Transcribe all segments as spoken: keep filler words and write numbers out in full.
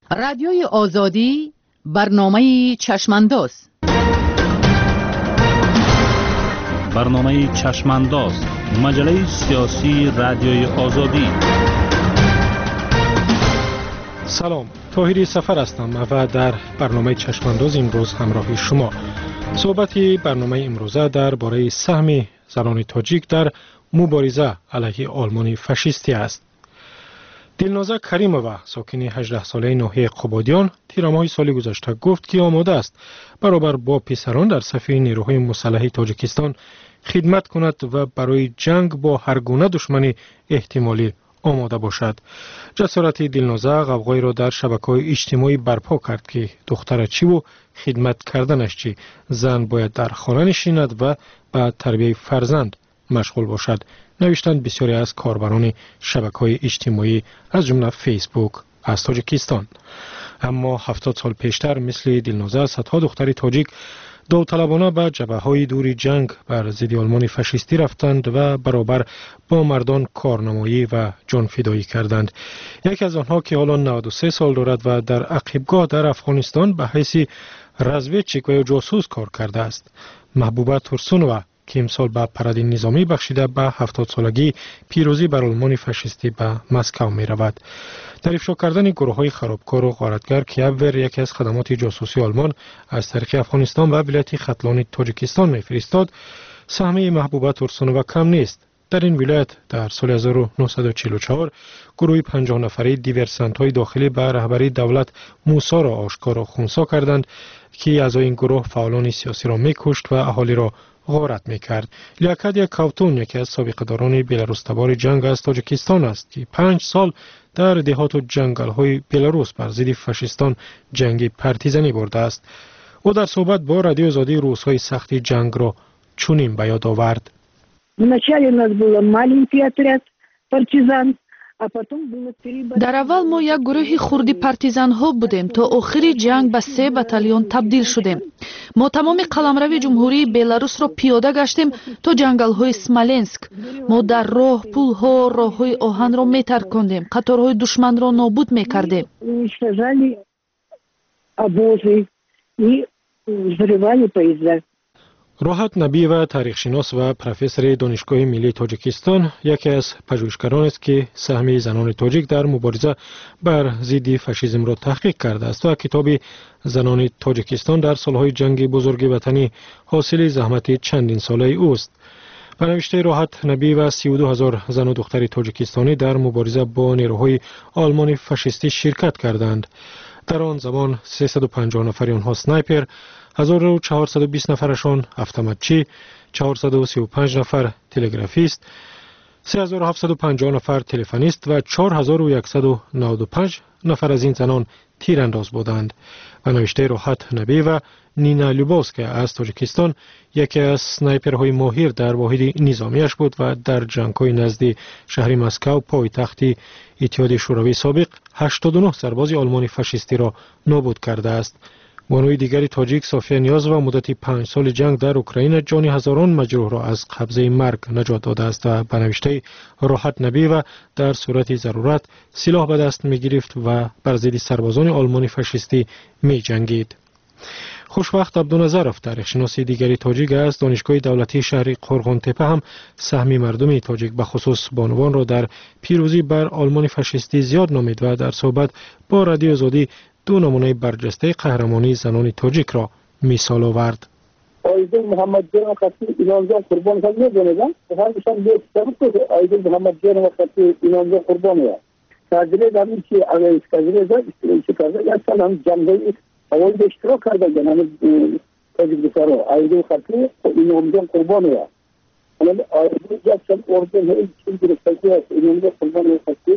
رادیوی آزادی برنامه چشمانداز. برنامه چشمانداز، مجله سیاسی رادیوی آزادی. سلام، طاهری سفر هستم و در برنامه چشمانداز امروز همراه شما. صحبتی برنامه امروزه در باره سهم زنان تاجیک در مبارزه علیه آلمان فاشیستی است. دلنازه کریمووا، ساکن هجده ساله ناحیه قبادیان، تیرماه سال گذشته گفت که آماده است برابر با پسران در صف نیروهای مسلح تاجیکستان خدمت کند و برای جنگ با هر گونه دشمن احتمالی آماده باشد. جسارت دلنازه غوغایی را در شبکه‌های اجتماعی برپا کرد که دختر چی و خدمت کردنش چی، زن باید در خانه نشیند و به تربیت فرزند مشغول باشد، نوشتند بسیاری از کاربران شبکه‌های اجتماعی از جمله فیسبوک از تاجیکستان. اما هفتاد سال پیشتر مثل دلنازه صدها دختر تاجیک داوطلبانه به جبهه‌های دور جنگ بر ضد آلمان فاشیستی رفتند و برابر با مردان کارنمایی و جان فدایی کردند. یکی از آنها که حالا نود و سه سال دارد و در عقبگاه در افغانستان به حیث رزویچیک و جاسوس کار کرده است، محبوبه تورسونووا که امسال به پرده نظامی بخشیده به هفتاد سالگی پیروزی بر آلمان فاشیستی به مسکو می رود. در افشا کردن گروه های خرابکار و غارتگر که ابور یکی از خدمات جاسوسی آلمان از طریق افغانستان و ولایت ختلان تاجیکستان می فرستاد، سهم محبوبه تورسونووا کم نیست. در این ولایت در سال هزار و نهصد و چهل و چهار گروه پنجاه نفره دیورسانت های داخلی به رهبری دولت موسی را آشکار و خنثی کردند که اعضای این گروه فعالان سیاسی را می کشت و اهالی را غارت میکرد. لیاکت کاوتون یکی از سابقه‌داران بلاروس تبار جنگ از تاجیکستان است که پنج سال در دهات و جنگل‌های بلاروس بر ضد فاشیستان جنگی پرتیزنی برده است. او در صحبت با رادیو آزادی روزهای سخت جنگ را چنین به یاد آورد. در اول ما یک گروه خردی پارتیزان ها بودیم تا آخر جنگ به سه بتالیون تبدیل شدیم. ما تمام قلمرو جمهوری بلاروس را پیاده گشتیم تا جنگل های اسمالنسک. ما در راه پل ها راه های آهن را می ترکاندیم، قطارهای دشمن را نابود می کردیم. راحت نبیوا تاریخشناس و پروفسور دانشگاه ملی تاجیکستان یکی از پژوهشگران است که سهم زنان تاجیک در مبارزه بر ضد فاشیسم را تحقیق کرده است و کتاب زنان تاجیکستان در سالهای جنگ بزرگ وطنی حاصل زحمت چندین ساله اوست. به نوشته راحت نبیوا سی و دو هزار زن و دختر تاجیکستانی در مبارزه با نیروهای آلمان فاشیستی شرکت کردند. در آن زمان سیصد و پنجاه نفر آنها سنایپر، هزار و چهارصد و بیست نفرشان اتوماتچی، چهارصد و سی و پنج نفر تلگرافیست، سه هزار و هفتصد و پنجاه نفر تلفنیست و چهار هزار و صد و نود و پنج نفر از این زنان تیرانداز بودند. و نوشته راحت نبیوا نینا لوبوسکا از تاجیکستان یکی از سنایپرهای ماهر در واحد نظامیش بود و در جنگ‌های نزد شهر مسکو پایتخت اتحاد شوروی سابق هشتاد و نه سرباز آلمان فاشیستی را نابود کرده است. بانوی دیگری تاجیک صافیه نیاز و مدت پنج سال جنگ در اوکراین جان هزاران مجروح را از قبضه مرگ نجات داده است و به نوشته راحت نبیوا در صورت ضرورت سلاح به دست می گرفت و بر ضد سربازان آلمان فاشیستی می جنگید. خوشبخت عبدالنظرов تاریخشناس دیگری تاجیک است دانشگاه دولتی شهر قرغان تپه هم سهم مردم تاجیک به خصوص بانوان را در پیروزی بر آلمان فاشیستی زیاد نامید و در صحبت با رادیو آزادی دو نمونه برجسته قهرمانی زنان تاجیک را مثال آورد. آیدل محمد جان خطی ایران جان قربان شد میدونید هر میشن یک طرف آیدل محمد جان خطی ایران جان قربانه تاجره داریم که اگر اس کاجره دا استریچ کرده یا سلام جنگی اول اشتراک کرده جناب تاجیک بسارو آیدل خطی ایران جان قربانه اما آیدل جان اردن هیچ چیزی رسیدگی است ایران جان قربانه خطی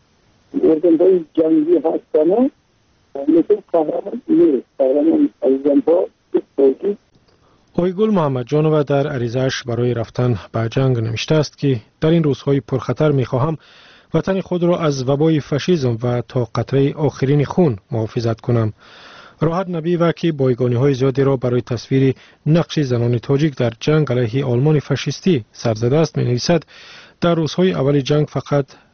اردن های جنگی هستانه لیکن قهرمان نیست قهرمان ایران با تاجیک. آیگل محمد جانووا در عریضه‌اش برای رفتن به جنگ نوشته است که در این روزهای پرخطر می‌خواهم وطن خود را از وبای فاشیسم و تا قطره آخرین خون محافظت کنم. راحت نبیوا که بایگانی‌های زیادی را برای تصویر نقش زنان تاجیک در جنگ علیه آلمان فاشیستی سر زده است می‌نویسد در روزهای اول جنگ فقط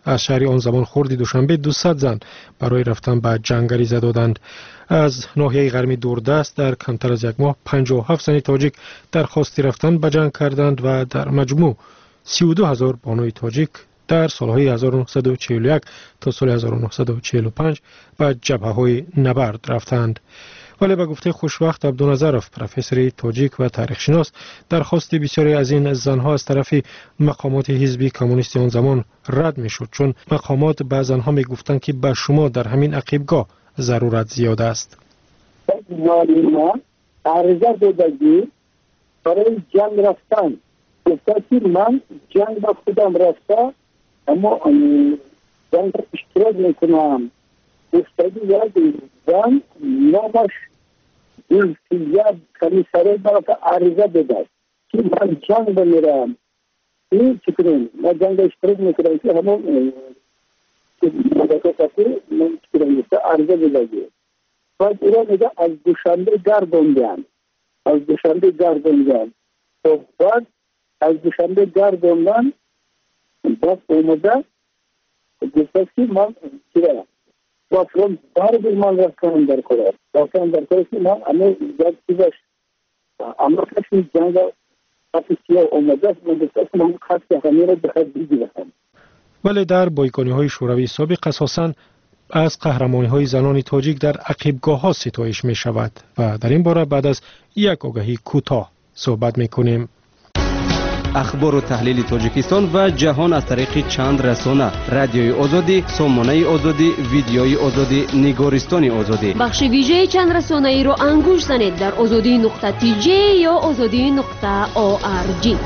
از شهر آن زمان خردی دوشنبه دویست زن برای رفتن به جنگ غریزه دادند. از ناحیه غربی دوردست در کمتر از یک ماه پنجاه و هفت زن تاجیک درخواست رفتن به جنگ کردند و در مجموع سی و دو هزار بانوی تاجیک در سالهای هزار و نهصد و چهل و یک تا سال هزار و نهصد و چهل و پنج به جبهه‌های نبرد رفتند. ولی به گفته خوشوقت عبدالنظرов، پروفسور تاجیک و تاریخشناس، درخواست بسیاری از این زنها از طرف مقامات حزب کمونیستی آن زمان رد میشد، چون مقامات به زنها میگفتند که به شما در همین عقیبگاه ضرورت زیاد است. ما عرضه دادگی برای جنگ رفتن گفته که من جنگ با خودم رفته اما جنگ اشتراک میکنم. گفته یک زن نامش زلفیه کمیسره برای عرضه داده که من جنگ بمیرم. این چکنیم ما جنگ اشتراک میکنم که همون مدکه کسی من چکنیم عرضه داده. بعد ایران میگه از دوشنبه گردوندن از دوشنبه گردوندن بعد از دوشنبه گردوندن بعد اومده گفته که من چیرم با فرم بار بیل من رفتم در کلار رفتم در کلار که من اما یک چیزش اما کسی جنگ کسی سیاه اومده من گفته که من خط همه را بخواد بیدی بخوام. ولی در بایگانی های شوروی سابق اساساً از قهرمانی های زنان تاجیک در عقیبگاه ها ستایش می شود و در این باره بعد از یک آگهی کوتاه صحبت می کنیم. اخبار و تحلیل تاجیکستان و جهان از طریق چند رسانه: رادیوی آزادی، سامانه آزادی، ویدیوی آزادی، نگارستان آزادی. بخش ویژه چند رسانه ای رو انگوش زنید در آزادی نقطه تی جی یا آزادی نقطه او آر جی.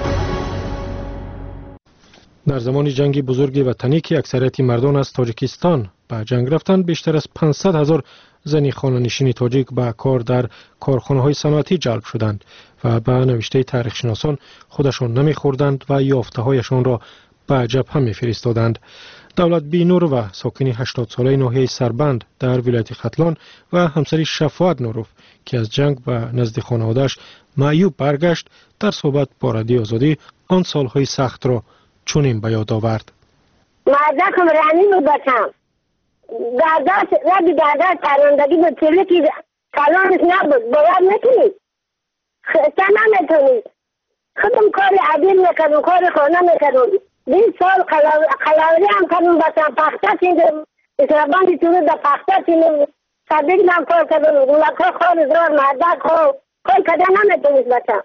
در زمان جنگ بزرگ وطنی که اکثریت مردان از تاجیکستان به جنگ رفتند، بیشتر از پانصد هزار زنی خانه‌نشین تاجیک به کار در کارخانه‌های صنعتی جلب شدند و به نوشته تاریخشناسان خودشان نمی‌خوردند و یافته‌هایشان را به جبهه می‌فرستادند. دولت بینور و ساکن هشتاد ساله ناحیه سربند در ولایت ختلان و همسری شفاعت نوروف که از جنگ به نزد خانواده‌اش معیوب برگشت، در صحبت با رادیو آزادی آن سال‌های سخت را چنین به یاد آورد. مردکم رانی بود بچم دردست ربی دردست پروندگی بود چلی که کلانش نبود باید میکنید خسته نمیتونید خودم کار عدیل میکنم کار خانه میکنم بیست سال قلاوری هم کنم بچم پخته چیندم اسرابانی چونو در پخته چیندم صدیق نم کار کردم لکه خار زار مردک خواه کار کده نمیتونید بچم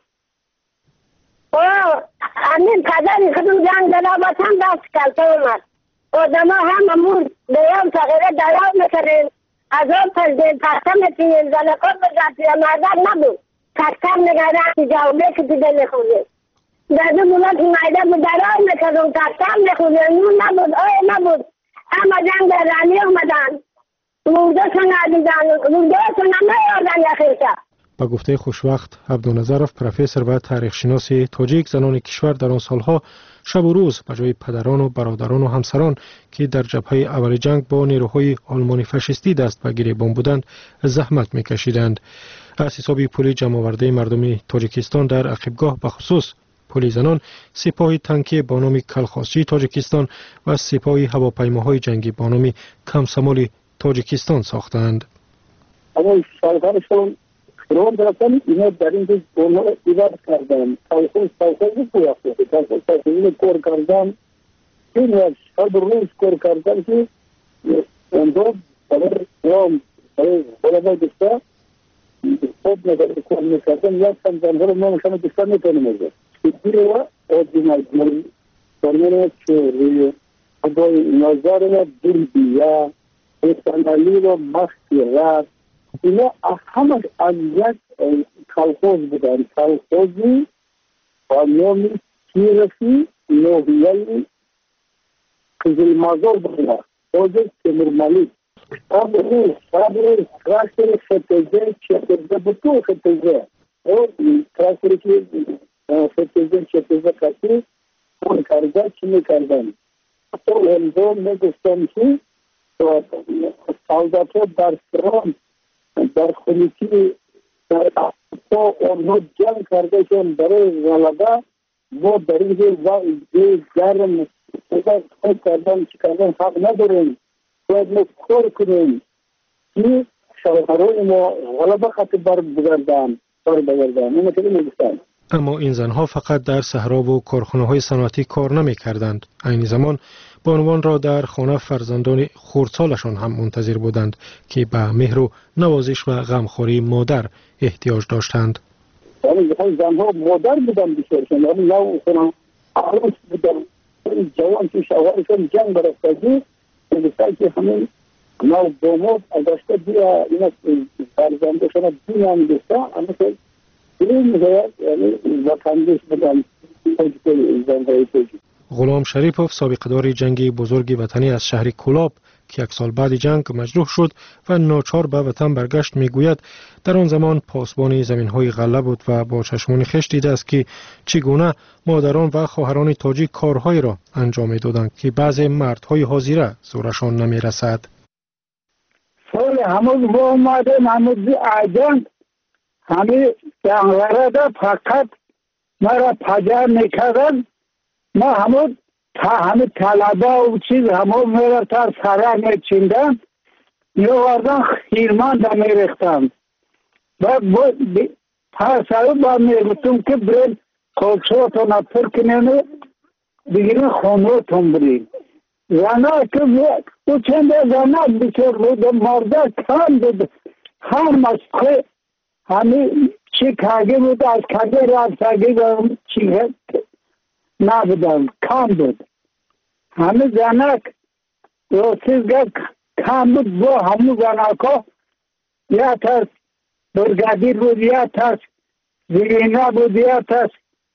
اوه همین قدر خودم جنگ داده بچم دست کلته اومد آدم ها هم امون بیام تغییره درام میکنین از آن پرزین پخته میتونین زنکات بزنید مردک نبود تکتر نگرد جاوله که دیده میخونید در دو بولت مایده بود درام میکنم تکتر میخونید نون نبود آی نبود اما جنگ در رانی اومدن مرده شون عدیدن مرده شون نمیاردن یخیشه. با گفته خوشوقت عبدالنظرov، پروفسور و تاریخشناس تاجیک، زنان کشور در آن سالها شب و روز به جای پدران و برادران و همسران که در جبهه اول جنگ با نیروهای آلمانی فاشیستی دست به گریبان بودند زحمت میکشیدند. از حساب پول جمع‌آورده مردم تاجیکستان در عقیبگاه به خصوص پول زنان، سپاه تانکی با نام کلخاسچی تاجیکستان و سپاه هواپیماهای جنگی با نام کمسمال تاجیکستان ساختند. اما سالهاشون روان درستان اینا در این روز اونها ایوار کردن کلخوز کلخوز پویافته کلخوز کلخوز کور کردن این از شب روز کور کردن که اونجا برای روان برای بلابای دسته خود نگر کور میکردن یک کم زنها رو نامشان دسته میتونیم ازد سیدی و آدینال فرمونه چوری خدای نظر و دلبیه استانالی و مخیرات اینا همه از یک کلخوز بودن. کلخوزی با نام کیرفی نوحیه قزلمازار بودن خوزه تمرمالی اب روز اب روز تراکتر فتزه چتزه بطو فتزه او تراکتری که فتزه چتزه کسی اون کرده چی میکردن تو همزون میگفتم که سالداتو در فران در خلیتی در اصلا آنها جنگ کرده که برای غلبه ما در این جای گرم اگر خود کردن چی کردن حق نداریم، باید ما کار کنیم که شوهرای ما غلبه خط بر بگردن بر بگردن. این مثلا میگفتن. اما این زنها فقط در صحرا و کارخانه‌های صنعتی کار نمی‌کردند. عین زمان بانوان را در خانه فرزندان خردسالشان هم منتظر بودند که به مهر و نوازش و غمخوری مادر احتیاج داشتند. یعنی زنها مادر بودن بسیارشان، یعنی نو خونم عروس بودن، جوان که شوهرشان جنگ برفتگی میگفتن که همین نو داماد اگشته بیا اینا فرزندشان دنیا میگفته، اما که بلین میگوید یعنی وطندش بودن زنهای توجی. غلام شریپوف سابقه‌دار جنگ بزرگ وطنی از شهر کولاب که یک سال بعد جنگ مجروح شد و ناچار به وطن برگشت میگوید در آن زمان پاسبان زمین‌های غله بود و با چشمان خویش دیده است که چگونه مادران و خواهران تاجیک کارهایی را انجام می‌دادند که بعضی مردهای حاضره زورشان نمی‌رسد. سال همون با اومدن همون آجان همه جنگلده فقط مرا پجر میکردن، ما همون تا همه طلبه و چیز همون میره تا سره میچیندن میوردن خیرمان دا میرختن و تا سره با میگفتم که برین کلشوتون اپر کنین بگیرین خونوتون برین. زنه که او چنده زنه بسیار بود، مرده کم بود، هر مسخه همه چی کاغی بود، از کاغی را از کاغی را چی نبودن، کم بود. همه زنک روسیزگاه کم بود با همه زنکا یا تاست برگادیر بود یا تاست زیرینا بود یا تاست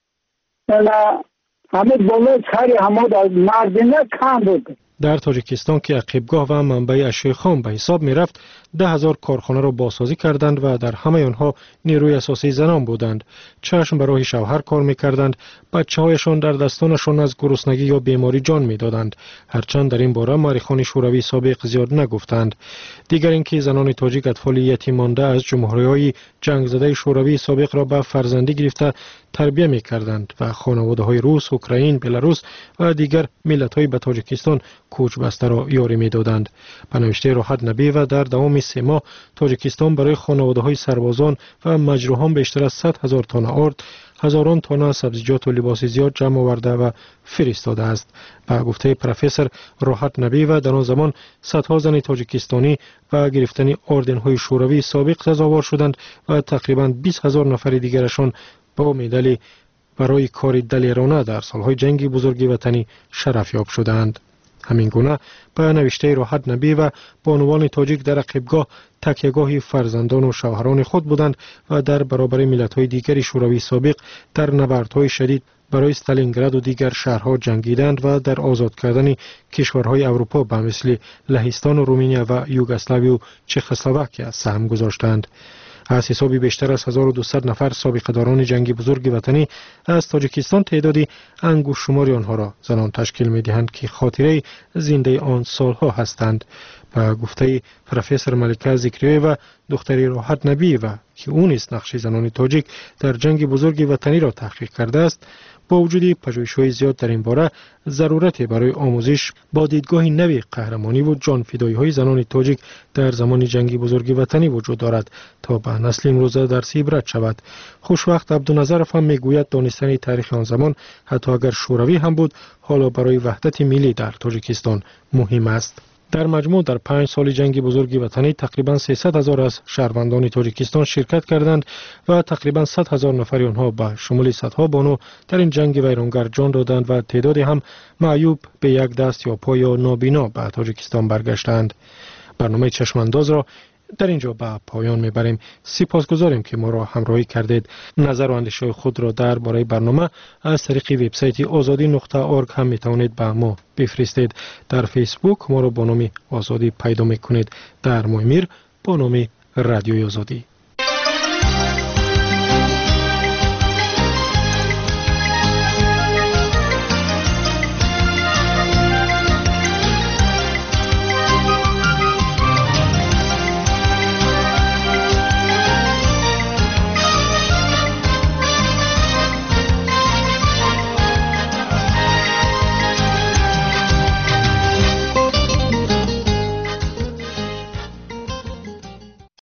همه بلوچ خری همه از مردینه کم بود. در تاجیکستان که عقیبگاه و منبع اشیاء خام به حساب می رفت، ده هزار کارخانه را بازسازی کردند و در همه آنها نیروی اساسی زنان بودند. چشم به راه شوهر کار می کردند، بچه هایشان در دستانشان از گرسنگی یا بیماری جان می دادند. هرچند در این باره مورخان شوروی سابق زیاد نگفتند. دیگر اینکه زنان تاجیک اطفال یتیم مانده از جمهوری‌های جنگ زده شوروی سابق را به فرزندی گرفته تربیت می کردند و خانواده‌های روس، اوکراین، بلاروس و دیگر ملت‌های به تاجیکستان کوچ بسته را یاری می دادند. به نوشته راحت نبی و در دوام سه ماه تاجیکستان برای خانواده‌های سربازان و مجروحان بیشتر از صد هزار تن آرد، هزاران تن سبزیجات و لباس زیاد جمع آورده و فرستاده است. به گفته پروفسور راحت نبی و در آن زمان صدها زن تاجیکستانی و گرفتن اردن‌های شوروی سابق سزاوار شدند و تقریباً بیست هزار نفر دیگرشان با مدال برای کار دلیرانه در سالهای جنگ بزرگ وطنی شرفیاب شدند. همین گونه به نوشته راحت نبی و بانوان تاجیک در عقیبگاه تکیهگاه فرزندان و شوهران خود بودند و در برابر ملت‌های دیگر شوروی سابق در نبردهای شدید برای استالینگراد و دیگر شهرها جنگیدند و در آزاد کردن کشورهای اروپا به مثل لهستان و رومانیا و یوگسلاوی و چخسلواکیه سهم گذاشتند. از حسابی بیشتر از هزار و دویست نفر سابقه‌داران جنگ بزرگ وطنی از تاجیکستان تعدادی انگشت شماری آنها را زنان تشکیل می‌دهند که خاطره زنده آن سالها هستند. به گفته پروفسور ملکه ذکریه و دختری راحت نبی و که او نیز نقش زنان تاجیک در جنگ بزرگ وطنی را تحقیق کرده است، با وجود پژوهش‌های زیاد در این باره ضرورت برای آموزش با دیدگاه نوی قهرمانی و جانفدایی‌های زنان تاجیک در زمان جنگ بزرگ وطنی وجود دارد تا به نسل امروزه درس عبرت شود. خوشوقت عبدالنظرف هم میگوید دانستن تاریخ آن زمان حتی اگر شوروی هم بود حالا برای وحدت ملی در تاجیکستان مهم است. در مجموع در پنج سال جنگ بزرگ وطنی تقریباً سیصد هزار از شهروندان تاجیکستان شرکت کردند و تقریباً صد هزار نفر آنها به شمول صدها بانو در این جنگ ویرانگر جان دادند و تعدادی هم معیوب به یک دست یا پا یا نابینا به تاجیکستان برگشتند. برنامه چشمانداز را در اینجا به پایان میبریم. سپاسگزاریم که ما را همراهی کردید. نظر و اندیشه خود را درباره برنامه از طریق وبسایت آزادی نقطه اورگ هم میتوانید به ما بفرستید. در فیسبوک ما را با نام آزادی پیدا میکنید. در مویمیر با نام رادیوی آزادی.